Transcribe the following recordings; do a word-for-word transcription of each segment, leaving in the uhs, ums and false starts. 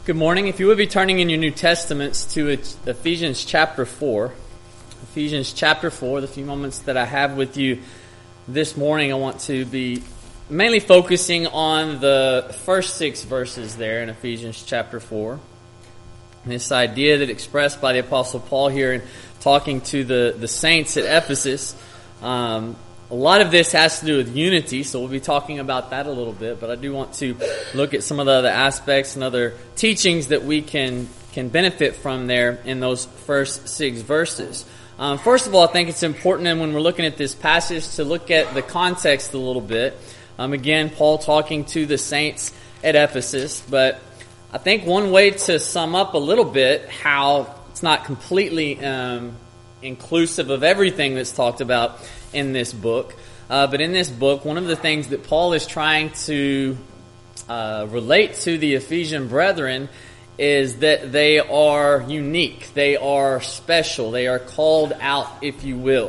Good morning. If you would be turning in your New Testaments to Ephesians chapter four. Ephesians chapter four, the few moments that I have with you this morning, I want to be mainly focusing on the first six verses there in Ephesians chapter four. And this idea that expressed by the Apostle Paul here in talking to the, the saints at Ephesus. Um, A lot of this has to do with unity, so we'll be talking about that a little bit. But I do want to look at some of the other aspects and other teachings that we can can benefit from there in those first six verses. Um, first of all, I think it's important, and when we're looking at this passage, to look at the context a little bit. Um, again, Paul talking to the saints at Ephesus, but I think one way to sum up a little bit how it's not completely um, inclusive of everything that's talked about in this book. Uh, but in this book, one of the things that Paul is trying to uh, relate to the Ephesian brethren is that they are unique. They are special. They are called out, if you will.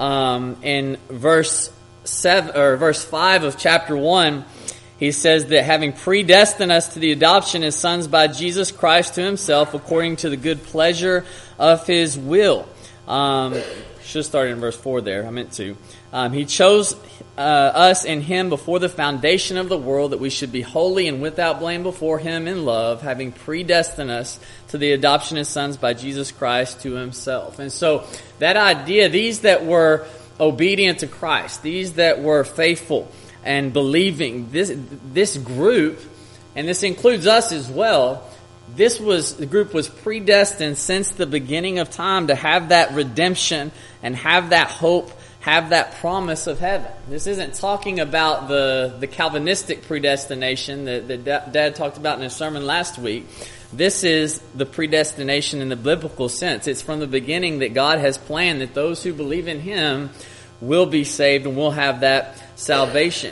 Um, in verse seven or verse five of chapter one, he says that having predestined us to the adoption as sons by Jesus Christ to himself, according to the good pleasure of his will. Um, Should have started in verse four there. I meant to. Um, he chose uh, us in him before the foundation of the world, that we should be holy and without blame before him in love, having predestined us to the adoption as sons by Jesus Christ to himself. And so that idea, these that were obedient to Christ, these that were faithful and believing, this this group, and this includes us as well, This was, the group was predestined since the beginning of time to have that redemption and have that hope, have that promise of heaven. This isn't talking about the, the Calvinistic predestination that, that Dad talked about in his sermon last week. This is the predestination in the biblical sense. It's from the beginning that God has planned that those who believe in him will be saved and will have that salvation.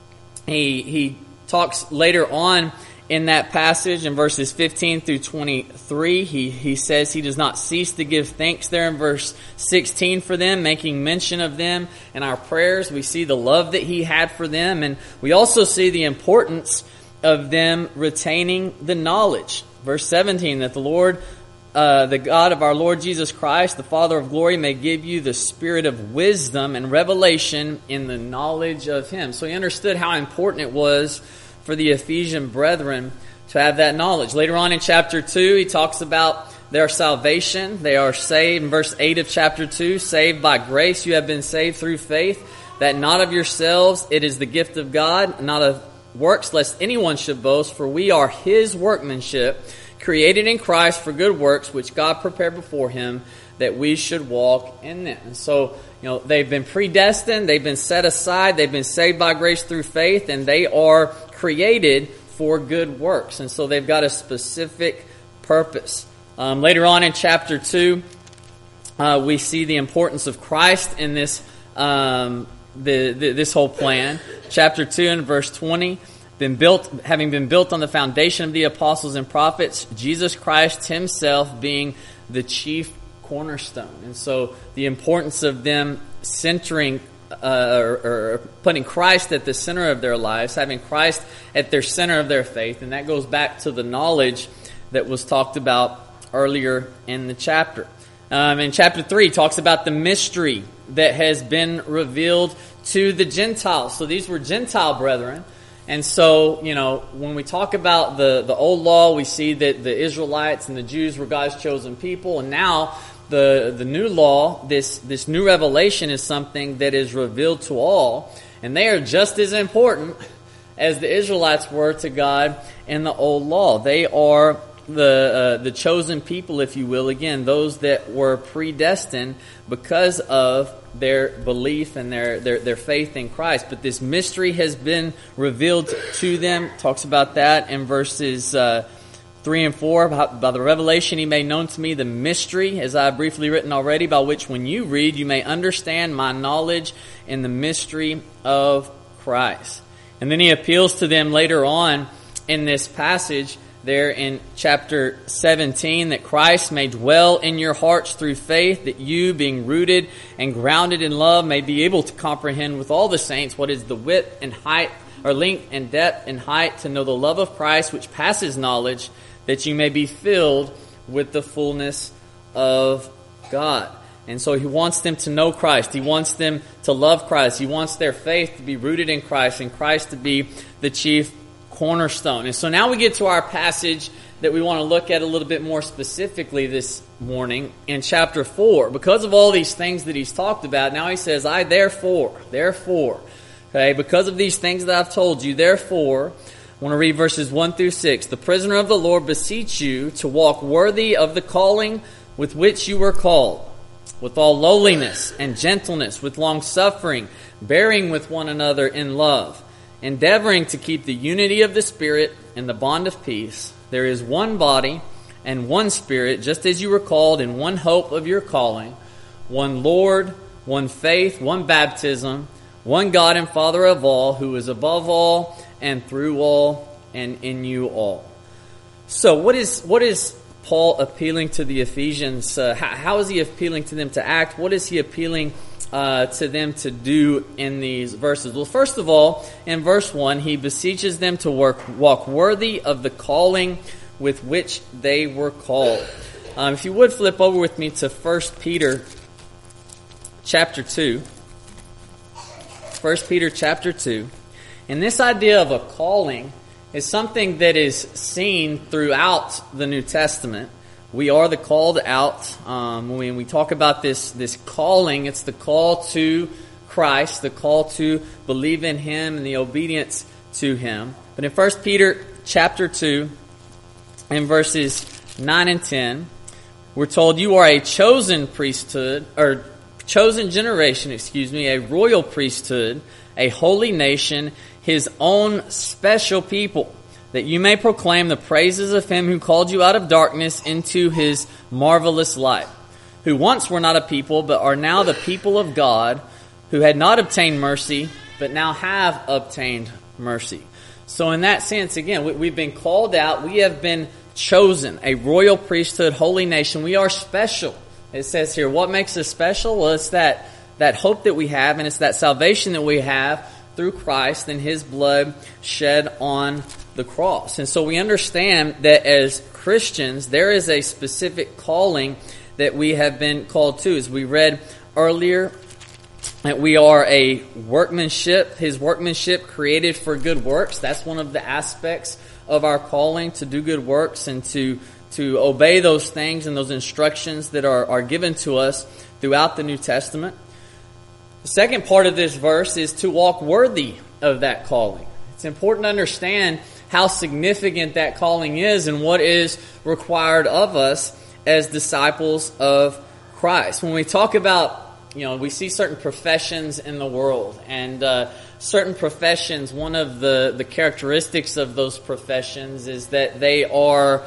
He, he talks later on in that passage, in verses fifteen through twenty-three, he, he says he does not cease to give thanks there in verse sixteen for them, making mention of them in our prayers. We see the love that he had for them, and we also see the importance of them retaining the knowledge. Verse seventeen, that the Lord, uh, the God of our Lord Jesus Christ, the Father of glory, may give you the spirit of wisdom and revelation in the knowledge of him. So he understood how important it was for the Ephesian brethren to have that knowledge. Later on in chapter two, he talks about their salvation. They are saved. In verse eight of chapter two, saved by grace, you have been saved through faith, that not of yourselves, it is the gift of God, not of works, lest anyone should boast, for we are his workmanship, created in Christ for good works, which God prepared before him, that we should walk in them. And so, you know, they've been predestined, they've been set aside, they've been saved by grace through faith, and they are created for good works. And so they've got a specific purpose. Um, later on in chapter two, uh, we see the importance of Christ in this um, the, the this whole plan. Chapter two and verse twenty, been built, having been built on the foundation of the apostles and prophets, Jesus Christ himself being the chief cornerstone. And so the importance of them centering Uh, or, or putting Christ at the center of their lives, having Christ at their center of their faith. And that goes back to the knowledge that was talked about earlier in the chapter. Um, in chapter three, it talks about the mystery that has been revealed to the Gentiles. So these were Gentile brethren. And so, you know, when we talk about the, the old law, we see that the Israelites and the Jews were God's chosen people. And now The the new law, this this new revelation is something that is revealed to all, and they are just as important as the Israelites were to God in the old law. They are the uh, the chosen people, if you will. Again, those that were predestined because of their belief and their their their faith in Christ. But this mystery has been revealed to them. Talks about that in verses Uh, Three and four, by the revelation he made known to me the mystery, as I have briefly written already, by which when you read you may understand my knowledge in the mystery of Christ. And then he appeals to them later on in this passage there in chapter seventeen, that Christ may dwell in your hearts through faith, that you, being rooted and grounded in love, may be able to comprehend with all the saints what is the width and height or length and depth and height, to know the love of Christ which passes knowledge, that you may be filled with the fullness of God. And so he wants them to know Christ. He wants them to love Christ. He wants their faith to be rooted in Christ and Christ to be the chief cornerstone. And so now we get to our passage that we want to look at a little bit more specifically this morning in chapter four. Because of all these things that he's talked about, now he says, I therefore, therefore, okay, because of these things that I've told you, therefore, I want to read verses one through six. The prisoner of the Lord beseech you to walk worthy of the calling with which you were called, with all lowliness and gentleness, with long suffering, bearing with one another in love, endeavoring to keep the unity of the Spirit in the bond of peace. There is one body and one Spirit, just as you were called in one hope of your calling, one Lord, one faith, one baptism, one God and Father of all, who is above all and through all and in you all. So what is what is Paul appealing to the Ephesians? Uh, how, how is he appealing to them to act? What is he appealing uh, to them to do in these verses? Well, first of all, in verse one, he beseeches them to work, walk worthy of the calling with which they were called. Um, if you would flip over with me to First Peter chapter two. First Peter chapter two. And this idea of a calling is something that is seen throughout the New Testament. We are the called out. Um, when we talk about this, this calling, it's the call to Christ, the call to believe in Him and the obedience to Him. But in First Peter chapter two, in verses nine and ten, we're told you are a chosen priesthood, or chosen generation, excuse me, a royal priesthood, a holy nation, His own special people, that you may proclaim the praises of Him who called you out of darkness into His marvelous light, who once were not a people, but are now the people of God, who had not obtained mercy, but now have obtained mercy. So in that sense, again, we, we've been called out. We have been chosen, a royal priesthood, holy nation. We are special. It says here, what makes us special? Well, it's that, that hope that we have, and it's that salvation that we have through Christ and His blood shed on the cross. And so we understand that as Christians, there is a specific calling that we have been called to. As we read earlier, that we are a workmanship, His workmanship created for good works. That's one of the aspects of our calling, to do good works and to to obey those things and those instructions that are, are given to us throughout the New Testament. The second part of this verse is to walk worthy of that calling. It's important to understand how significant that calling is and what is required of us as disciples of Christ. When we talk about, you know, we see certain professions in the world, and uh, certain professions, one of the, the characteristics of those professions is that they are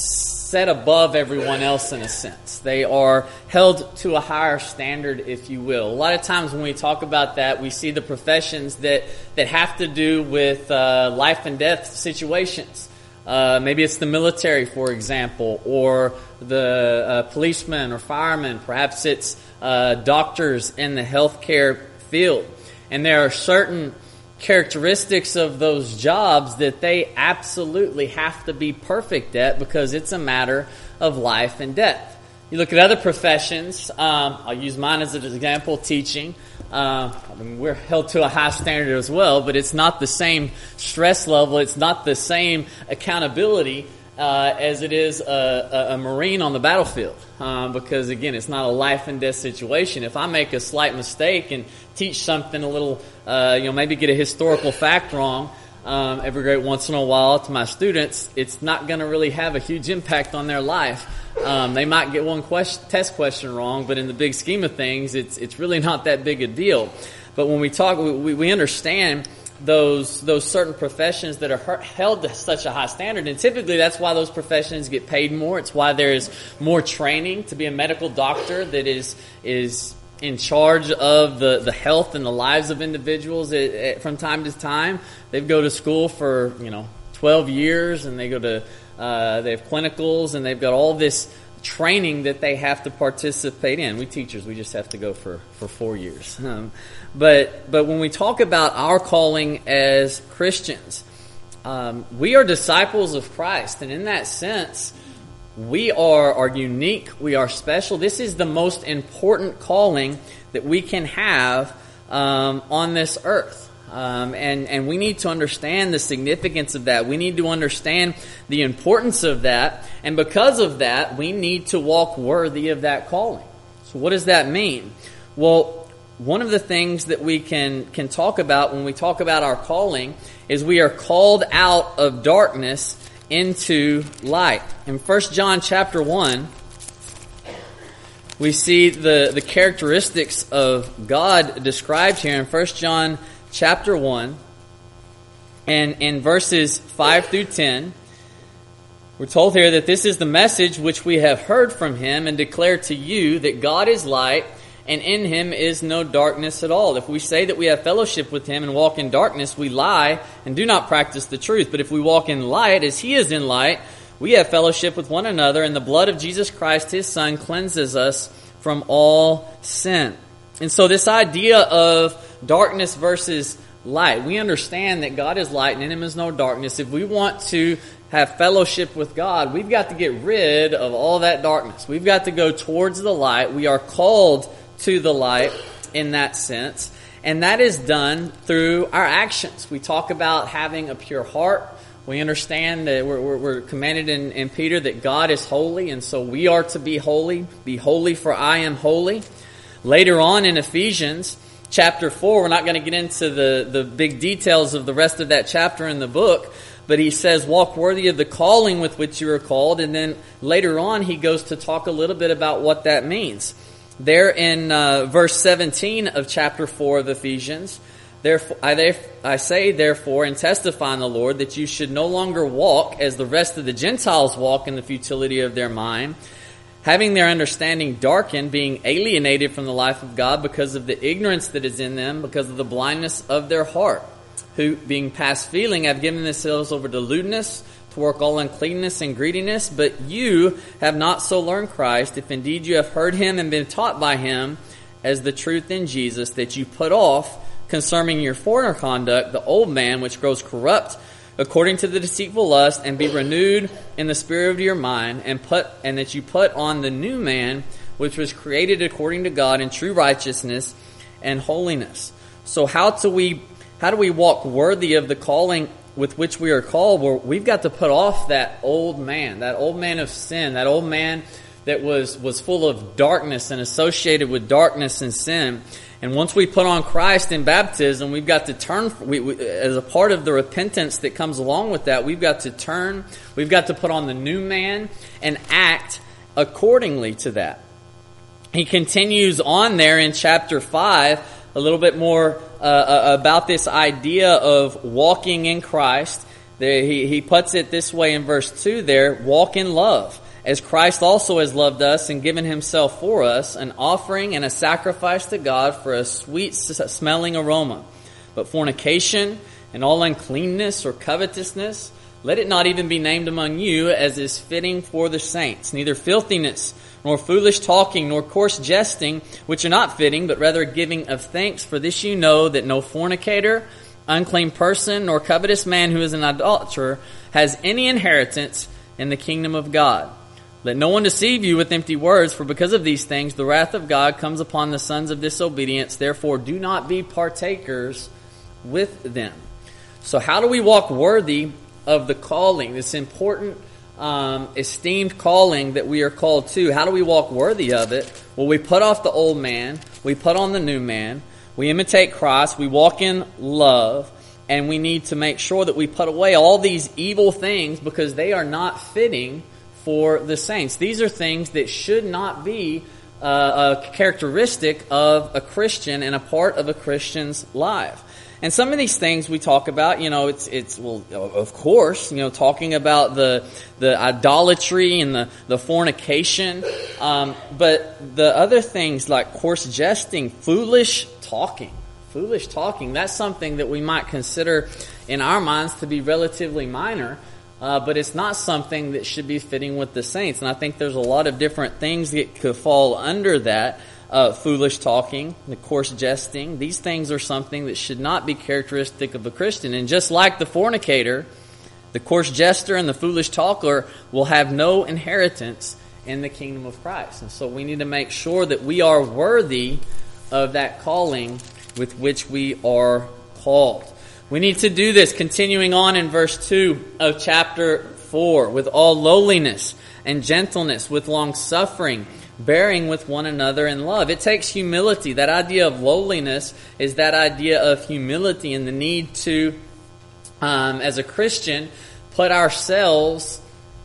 set above everyone else in a sense. They are held to a higher standard, if you will. A lot of times when we talk about that, we see the professions that, that have to do with uh, life and death situations. Uh, maybe it's the military, for example, or the uh, policemen or firemen. Perhaps it's uh, doctors in the healthcare field. And there are certain characteristics of those jobs that they absolutely have to be perfect at, because it's a matter of life and death. You look at other professions. Um, I'll use mine as an example, teaching. Uh, I mean, we're held to a high standard as well, but it's not the same stress level. It's not the same accountability uh, as it is a, a, a Marine on the battlefield. Um, because, again, it's not a life and death situation. If I make a slight mistake and teach something a little, uh, you know, maybe get a historical fact wrong um, every great once in a while to my students, it's not going to really have a huge impact on their life. Um, they might get one question, test question wrong, but in the big scheme of things, it's it's really not that big a deal. But when we talk, we, we understand those those certain professions that are held to such a high standard, and typically that's why those professions get paid more. It's why there is more training to be a medical doctor that is is in charge of the, the health and the lives of individuals at, at, from time to time. They go to school for, you know, twelve years, and they go to Uh, they have clinicals, and they've got all this training that they have to participate in. We teachers, we just have to go for, for four years. Um, but but when we talk about our calling as Christians, um, we are disciples of Christ. And in that sense, we are, are unique. We are special. This is the most important calling that we can have um, on this earth. Um, and, and we need to understand the significance of that. We need to understand the importance of that. And because of that, we need to walk worthy of that calling. So what does that mean? Well, one of the things that we can, can talk about when we talk about our calling is we are called out of darkness into light. In First John chapter one, we see the, the characteristics of God described here in First John chapter one, and in verses five through ten, we're told here that this is the message which we have heard from him and declare to you, that God is light, and in him is no darkness at all. If we say that we have fellowship with him and walk in darkness, we lie and do not practice the truth. But if we walk in light as he is in light, we have fellowship with one another, and the blood of Jesus Christ, his Son, cleanses us from all sin. And so this idea of darkness versus light, we understand that God is light and in him is no darkness. If we want to have fellowship with God, we've got to get rid of all that darkness. We've got to go towards the light. We are called to the light in that sense. And that is done through our actions. We talk about having a pure heart. We understand that we're, we're, we're commanded in, in Peter that God is holy, and so we are to be holy. Be holy, for I am holy. Later on in Ephesians chapter four, we're not going to get into the, the big details of the rest of that chapter in the book, but he says, walk worthy of the calling with which you are called. And then later on, he goes to talk a little bit about what that means. There in uh, verse seventeen of chapter four of Ephesians, Therefore, I, I say, therefore, and testify in the Lord, that you should no longer walk as the rest of the Gentiles walk in the futility of their mind, having their understanding darkened, being alienated from the life of God because of the ignorance that is in them, because of the blindness of their heart, who, being past feeling, have given themselves over to lewdness, to work all uncleanness and greediness. But you have not so learned Christ, if indeed you have heard him and been taught by him as the truth in Jesus, that you put off concerning your former conduct the old man which grows corrupt according to the deceitful lust, and be renewed in the spirit of your mind, and put and that you put on the new man which was created according to God in true righteousness and holiness. So how do we how do we walk worthy of the calling with which we are called? Well, we've got to put off that old man, that old man of sin, that old man that was was full of darkness and associated with darkness and sin. And once we put on Christ in baptism, we've got to turn, we, we, as a part of the repentance that comes along with that, we've got to turn, we've got to put on the new man and act accordingly to that. He continues on there in chapter five, a little bit more uh, about this idea of walking in Christ. There, he, he puts it this way in verse two there, walk in love, as Christ also has loved us and given himself for us, an offering and a sacrifice to God for a sweet smelling aroma. But fornication and all uncleanness or covetousness, let it not even be named among you, as is fitting for the saints. Neither filthiness, nor foolish talking, nor coarse jesting, which are not fitting, but rather giving of thanks. For this you know, that no fornicator, unclean person, nor covetous man who is an idolater has any inheritance in the kingdom of God. Let no one deceive you with empty words, for because of these things the wrath of God comes upon the sons of disobedience. Therefore do not be partakers with them. So how do we walk worthy of the calling, this important, um, esteemed calling that we are called to? How do we walk worthy of it? Well, we put off the old man, we put on the new man, we imitate Christ, we walk in love, and we need to make sure that we put away all these evil things because they are not fitting for the saints. These are things that should not be uh, a characteristic of a Christian and a part of a Christian's life. And some of these things we talk about, you know, it's, it's, well, of course, you know, talking about the, the idolatry and the, the fornication. Um, but the other things like coarse jesting, foolish talking, foolish talking, that's something that we might consider in our minds to be relatively minor. uh, but it's not something that should be fitting with the saints. And I think there's a lot of different things that could fall under that. Uh, foolish talking, the coarse jesting. These things are something that should not be characteristic of a Christian. And just like the fornicator, the coarse jester and the foolish talker will have no inheritance in the kingdom of Christ. And so we need to make sure that we are worthy of that calling with which we are called. We need to do this, continuing on in verse two of chapter four, with all lowliness and gentleness, with long suffering, bearing with one another in love. It takes humility. That idea of lowliness is that idea of humility and the need to, um, as a Christian, put ourselves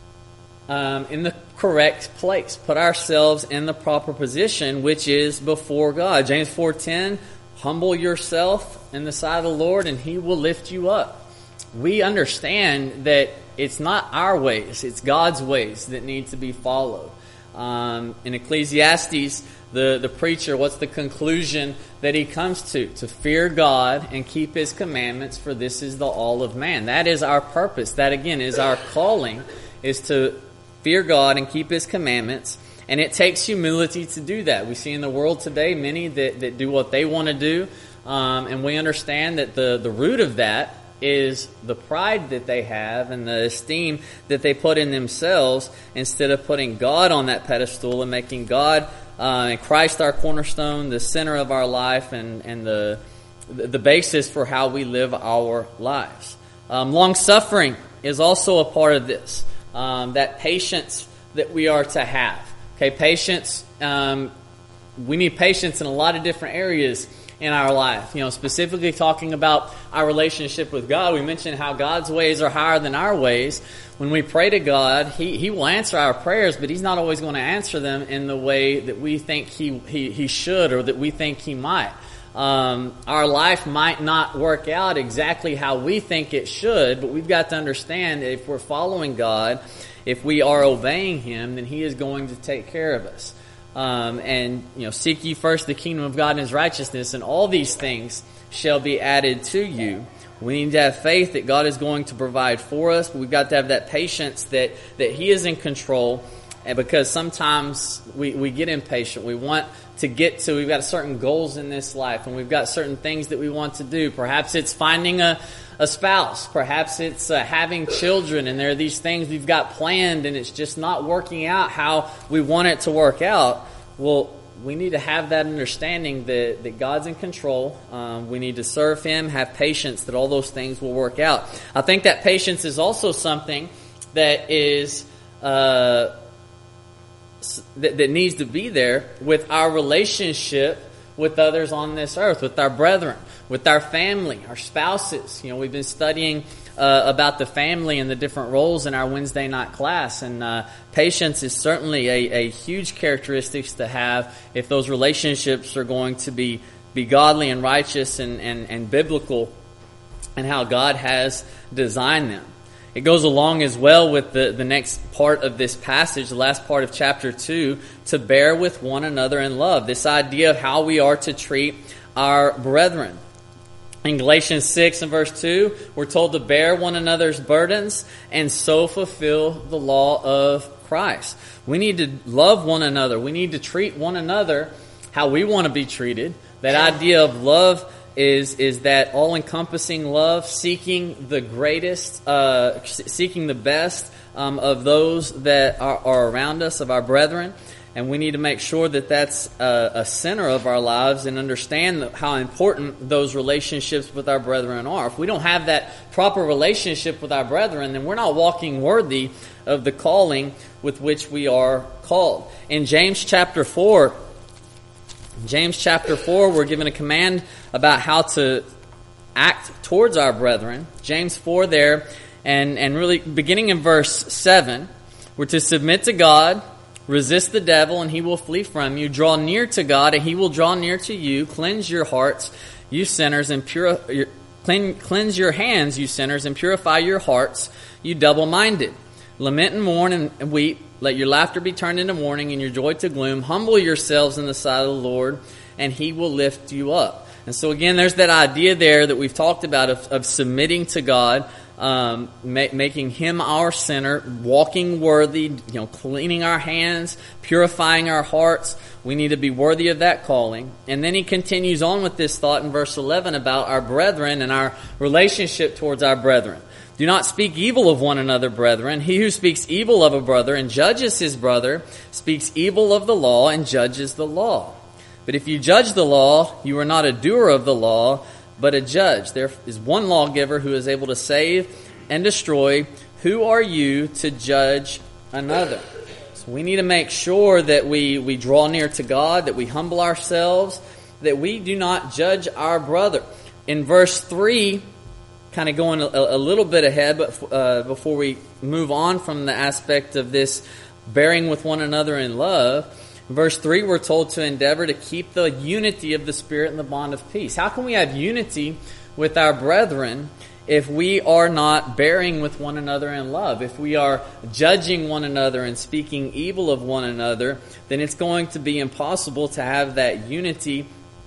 um, in the correct place, put ourselves in the proper position, which is before God. James four ten, humble yourself in the sight of the Lord, and He will lift you up. We understand that it's not our ways, it's God's ways that need to be followed. Um, in Ecclesiastes, the, the preacher, what's the conclusion that he comes to? To fear God and keep His commandments, for this is the all of man. That is our purpose. That, again, is our calling, is to fear God and keep His commandments. And it takes humility to do that. We see in the world today many that, that do what they want to do. Um, and we understand that the, the root of that is the pride that they have and the esteem that they put in themselves, instead of putting God on that pedestal and making God uh, and Christ our cornerstone, the center of our life, and, and the the basis for how we live our lives. Um, long suffering is also a part of this. Um, that patience that we are to have. Okay, patience. Um, we need patience in a lot of different areas in our life. You know, specifically talking about our relationship with God. We mentioned how God's ways are higher than our ways. When we pray to God, He He will answer our prayers, but He's not always going to answer them in the way that we think He He, he should, or that we think He might. Um, our life might not work out exactly how we think it should, but we've got to understand that if we're following God, if we are obeying Him, then He is going to take care of us. Um, and, you know, seek ye first the kingdom of God and His righteousness, and all these things shall be added to you. We need to have faith that God is going to provide for us, but we've got to have that patience that, that He is in control. And because sometimes we, we get impatient. We want to get to, we've got certain goals in this life, and we've got certain things that we want to do. Perhaps it's finding a, a spouse. Perhaps it's uh, having children, and there are these things we've got planned, and it's just not working out how we want it to work out. Well, we need to have that understanding that, that God's in control. Um, we need to serve Him, have patience, that all those things will work out. I think that patience is also something that is uh, that, that needs to be there with our relationship with others on this earth, with our brethren, with our family, our spouses. You know, we've been studying uh, about the family and the different roles in our Wednesday night class, and uh, patience is certainly a, a huge characteristic to have if those relationships are going to be, be godly and righteous and, and, and biblical, and how God has designed them. It goes along as well with the, the next part of this passage, the last part of chapter two, to bear with one another in love. This idea of how we are to treat our brethren. In Galatians six and verse two, we're told to bear one another's burdens and so fulfill the law of Christ. We need to love one another. We need to treat one another how we want to be treated. That idea of love is is that all-encompassing love, seeking the greatest, uh, seeking the best um, of those that are, are around us, of our brethren. And we need to make sure that that's a, a center of our lives, and understand how important those relationships with our brethren are. If we don't have that proper relationship with our brethren, then we're not walking worthy of the calling with which we are called. In James chapter four, James chapter four, we're given a command about how to act towards our brethren. James four there, and, and really beginning in verse seven, we're to submit to God, resist the devil, and he will flee from you. Draw near to God, and He will draw near to you. Cleanse your hearts, you sinners, and purify. Cleanse your hands, you sinners, and purify your hearts, you double-minded. Lament and mourn and weep. Let your laughter be turned into mourning and your joy to gloom. Humble yourselves in the sight of the Lord, and He will lift you up. And so again, there's that idea there that we've talked about of, of submitting to God, um, ma- making Him our center, walking worthy, you know, cleaning our hands, purifying our hearts. We need to be worthy of that calling. And then he continues on with this thought in verse eleven about our brethren and our relationship towards our brethren. Do not speak evil of one another, brethren. He who speaks evil of a brother and judges his brother speaks evil of the law and judges the law. But if you judge the law, you are not a doer of the law, but a judge. There is one lawgiver who is able to save and destroy. Who are you to judge another? So we need to make sure that we, we draw near to God, that we humble ourselves, that we do not judge our brother. In verse three, kind of going a, a little bit ahead, but uh, before we move on from the aspect of this bearing with one another in love, in verse three, we're told to endeavor to keep the unity of the Spirit in the bond of peace. How can we have unity with our brethren if we are not bearing with one another in love? If we are judging one another and speaking evil of one another, then it's going to be impossible to have that unity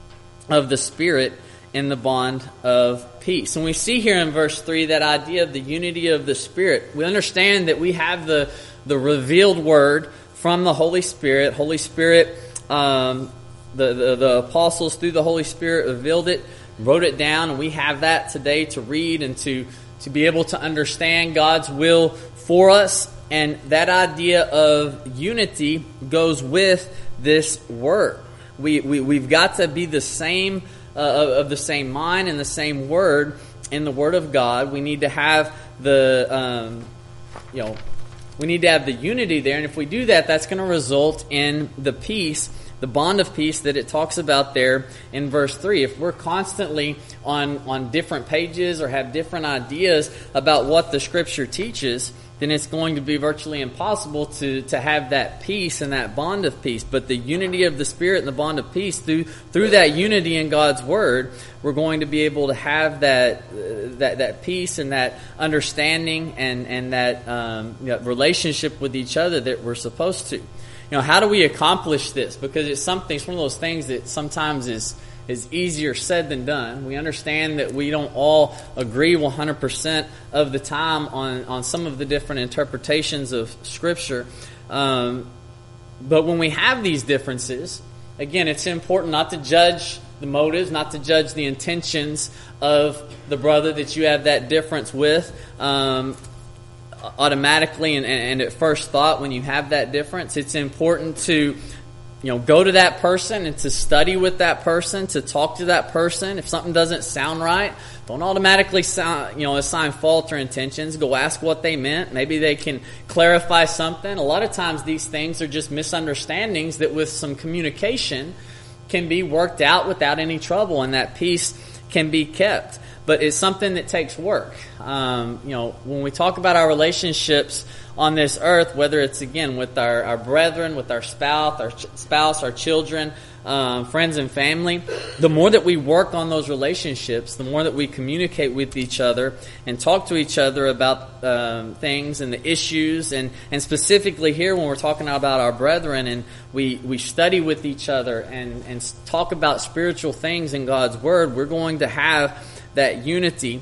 of the Spirit in the bond of peace. And we see here in verse three that idea of the unity of the Spirit. We understand that we have the, the revealed Word from the Holy Spirit. Holy Spirit, um, the, the, the apostles through the Holy Spirit revealed it, wrote it down, and we have that today to read and to, to be able to understand God's will for us. And that idea of unity goes with this Word. We, we, we've got to be the same Uh, of the same mind and the same word in the Word of God. We need to have the, um, you know, we need to have the unity there. And if we do that, that's going to result in the peace, the bond of peace that it talks about there in verse three. If we're constantly on, on different pages or have different ideas about what the Scripture teaches, then it's going to be virtually impossible to, to have that peace and that bond of peace. But the unity of the Spirit and the bond of peace, through through that unity in God's Word, we're going to be able to have that uh, that that peace and that understanding and and that um, you know, relationship with each other that we're supposed to. You know, how do we accomplish this? Because it's something. It's one of those things that sometimes is. is easier said than done. We understand that we don't all agree one hundred percent of the time on, on some of the different interpretations of Scripture. Um, but when we have these differences, again, it's important not to judge the motives, not to judge the intentions of the brother that you have that difference with. Um, automatically and, and at first thought, when you have that difference, it's important to You know, go to that person and to study with that person, to talk to that person. If something doesn't sound right, don't automatically sound, you know, assign fault or intentions. Go ask what they meant. Maybe they can clarify something. A lot of times these things are just misunderstandings that with some communication can be worked out without any trouble, and that peace can be kept. But it's something that takes work. Um, you know, when we talk about our relationships on this earth, whether it's, again, with our, our brethren, with our spouse, our ch- spouse, our children, um, friends and family, the more that we work on those relationships, the more that we communicate with each other and talk to each other about um, things and the issues, and, and specifically here when we're talking about our brethren, and we, we study with each other and, and talk about spiritual things in God's Word, we're going to have that unity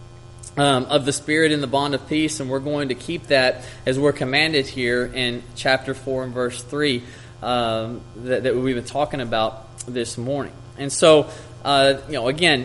Um, of the Spirit in the bond of peace, and we're going to keep that as we're commanded here in chapter four and verse three um, that, that we've been talking about this morning. And so, uh, you know, again,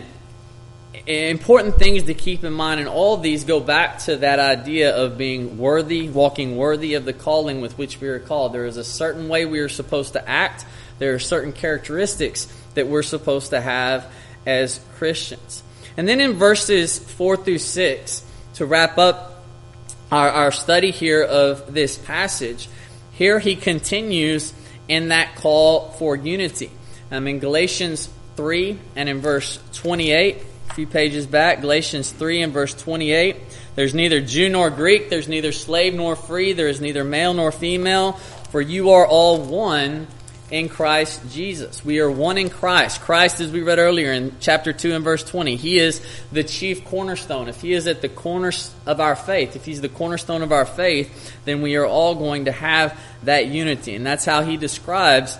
important things to keep in mind, and all of these go back to that idea of being worthy, walking worthy of the calling with which we are called. There is a certain way we are supposed to act. There are certain characteristics that we're supposed to have as Christians. And then in verses four through six, to wrap up our, our study here of this passage, here he continues in that call for unity. Um, in Galatians three and in verse twenty-eight, a few pages back, Galatians three and verse twenty-eight, there's neither Jew nor Greek, there's neither slave nor free, there is neither male nor female, for you are all one in Christ Jesus. We are one in Christ. Christ, as we read earlier in chapter two and verse twenty, He is the chief cornerstone. If He is at the corner of our faith, if He's the cornerstone of our faith, then we are all going to have that unity. And that's how He describes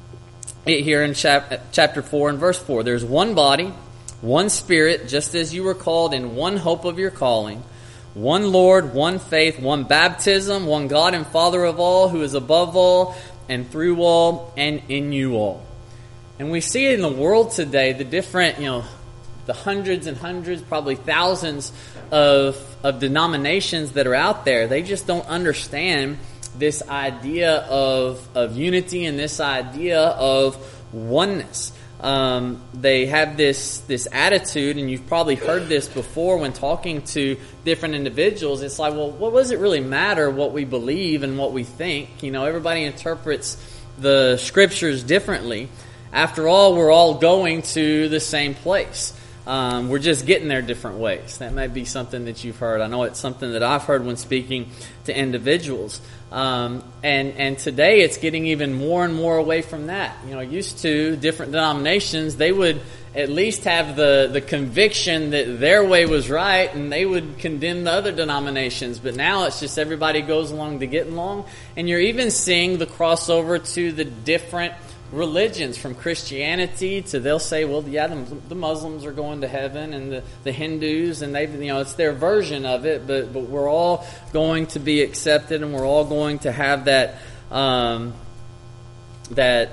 it here in chapter four and verse four. There's one body, one Spirit, just as you were called in one hope of your calling, one Lord, one faith, one baptism, one God and Father of all, who is above all and through all and in you all. And we see in the world today the different, you know, the hundreds and hundreds, probably thousands of, of denominations that are out there. They just don't understand this idea of, of unity and this idea of oneness. Um, they have this this attitude, and you've probably heard this before when talking to different individuals. It's like, well, what does it really matter what we believe and what we think? You know, everybody interprets the scriptures differently. After all, we're all going to the same place. Um, we're just getting there different ways. That might be something that you've heard. I know it's something that I've heard when speaking to individuals. Um, and, and today it's getting even more and more away from that. You know, used to different denominations, they would at least have the, the conviction that their way was right, and they would condemn the other denominations. But now it's just everybody goes along to get along. And you're even seeing the crossover to the different religions, from Christianity to, they'll say, well, yeah, the, the Muslims are going to heaven, and the, the Hindus, and they, you know, it's their version of it, but but we're all going to be accepted, and we're all going to have that um, that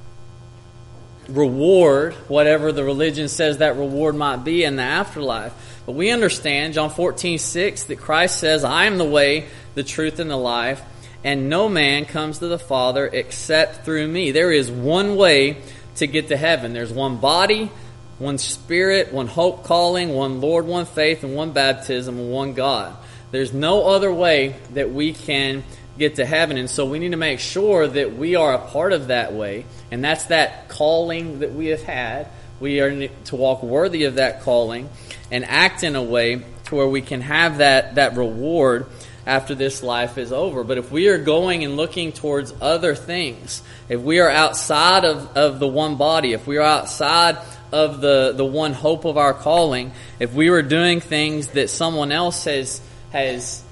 reward, whatever the religion says that reward might be in the afterlife. But we understand, John fourteen six, that Christ says, I am the way, the truth, and the life, and no man comes to the Father except through me. There is one way to get to heaven. There's one body, one Spirit, one hope calling, one Lord, one faith, and one baptism, and one God. There's no other way that we can get to heaven. And so we need to make sure that we are a part of that way. And that's that calling that we have had. We are to walk worthy of that calling and act in a way to where we can have that, that reward after this life is over. But if we are going and looking towards other things, if we are outside of, of the one body, if we are outside of the, the one hope of our calling, if we were doing things that someone else has has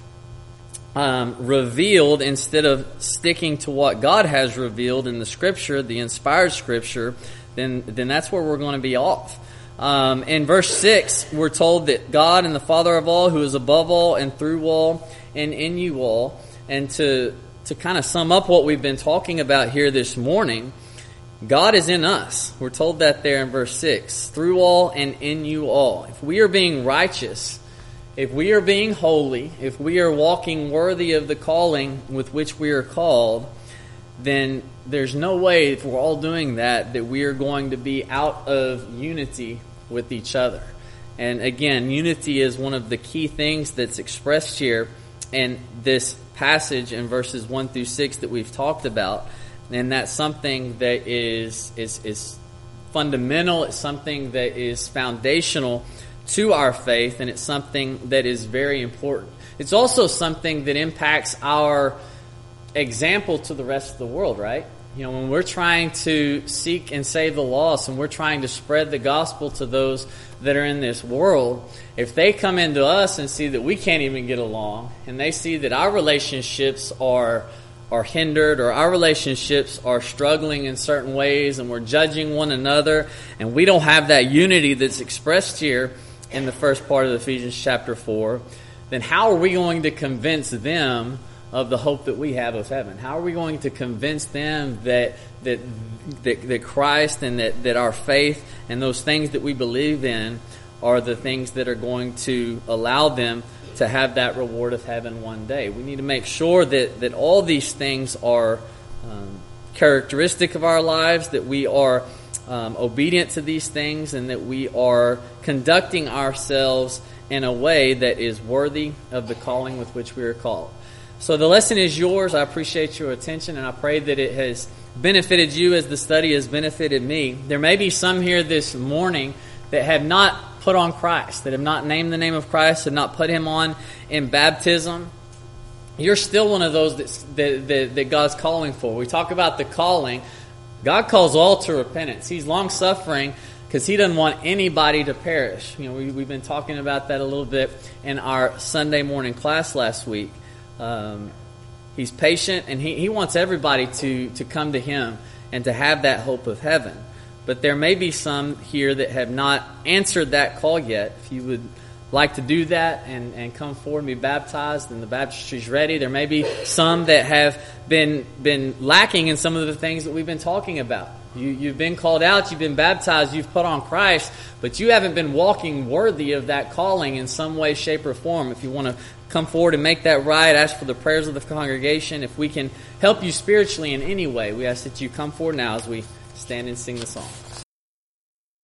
um, revealed instead of sticking to what God has revealed in the Scripture, the inspired Scripture, then then that's where we're going to be off. Um, in verse six, we're told that God and the Father of all, who is above all and through all and in you all. And to to kind of sum up what we've been talking about here this morning, God is in us. We're told that there in verse six. Through all and in you all. If we are being righteous, if we are being holy, if we are walking worthy of the calling with which we are called, then there's no way, if we're all doing that, that we are going to be out of unity with each other. And again, unity is one of the key things that's expressed here in this passage in verses one through six that we've talked about. And that's something that is is is fundamental. It's something that is foundational to our faith, and it's something that is very important. It's also something that impacts our example to the rest of the world, right? You know, when we're trying to seek and save the lost, and we're trying to spread the gospel to those that are in this world, if they come into us and see that we can't even get along, and they see that our relationships are are hindered, or our relationships are struggling in certain ways, and we're judging one another, and we don't have that unity that's expressed here in the first part of Ephesians chapter four, then how are we going to convince them of the hope that we have of heaven? How are we going to convince them that that that, that Christ and that, that our faith and those things that we believe in are the things that are going to allow them to have that reward of heaven one day? We need to make sure that, that all these things are um, characteristic of our lives, that we are um, obedient to these things, and that we are conducting ourselves in a way that is worthy of the calling with which we are called. So the lesson is yours. I appreciate your attention, and I pray that it has benefited you as the study has benefited me. There may be some here this morning that have not put on Christ, that have not named the name of Christ, have not put Him on in baptism. You're still one of those that, that, that, that God's calling for. We talk about the calling. God calls all to repentance. He's long-suffering because He doesn't want anybody to perish. You know, we, we've been talking about that a little bit in our Sunday morning class last week. Um, he's patient, and he, he wants everybody to, to come to Him and to have that hope of heaven. But there may be some here that have not answered that call yet. If you would like to do that and, and come forward and be baptized, and the baptistry is ready. There may be some that have been been lacking in some of the things that we've been talking about. You, you've been called out, you've been baptized, you've put on Christ, but you haven't been walking worthy of that calling in some way, shape, or form. If you want to come forward and make that right, ask for the prayers of the congregation. If we can help you spiritually in any way, we ask that you come forward now as we stand and sing the song.